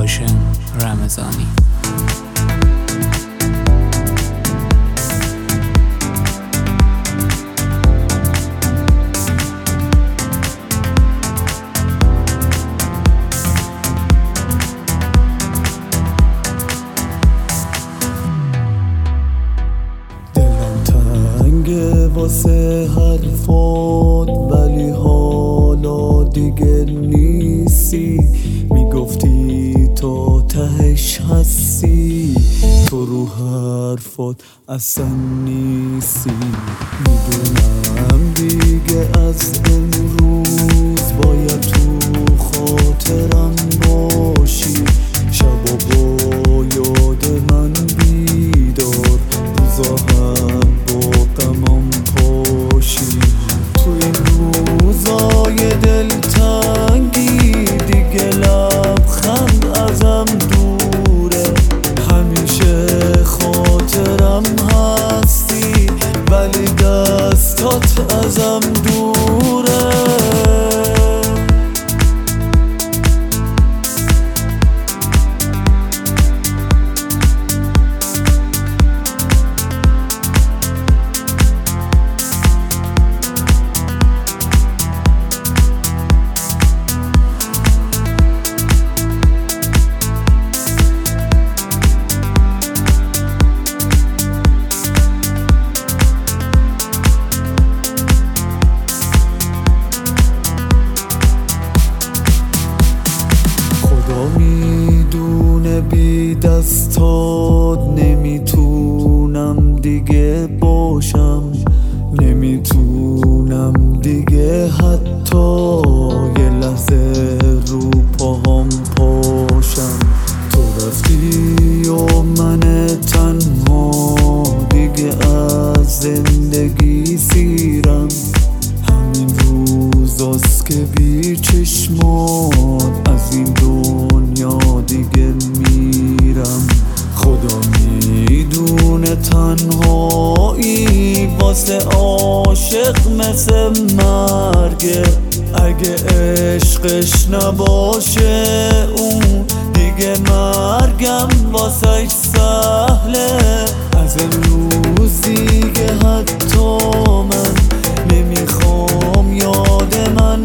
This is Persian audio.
هاشم رمضانی. واسه حرفات ولی حالا دیگه نیستی. میگفتی تا تهش هستی، تو رو حرفات اصلا نیستی. میدونم دیگه از امروز باید تو خاطرم باشی. شبا با یاد من بیدار، روزا هم با غمم پاشی. تو این روزای دلتنگی دیگه لبخند ازم دوره. همیشه خاطرم هستی ولی دستات ازم دوره. میدونه بی دستات نمیتونم دیگه باشم. نمیتونم دیگه حتی یه لحظه رو پاهم پاشم. تو رفتی و من تنها دیگه از زندگی سیرم. همین روزاست که بی چشمات از این دنیا دیگه میرم. خدا میدونه تنهایی واسه عاشق مثل مرگه. اگه عشقش نباشه اون دیگه مرگم واسه سهله. از امروز دیگه حتی من نمیخوام یاد من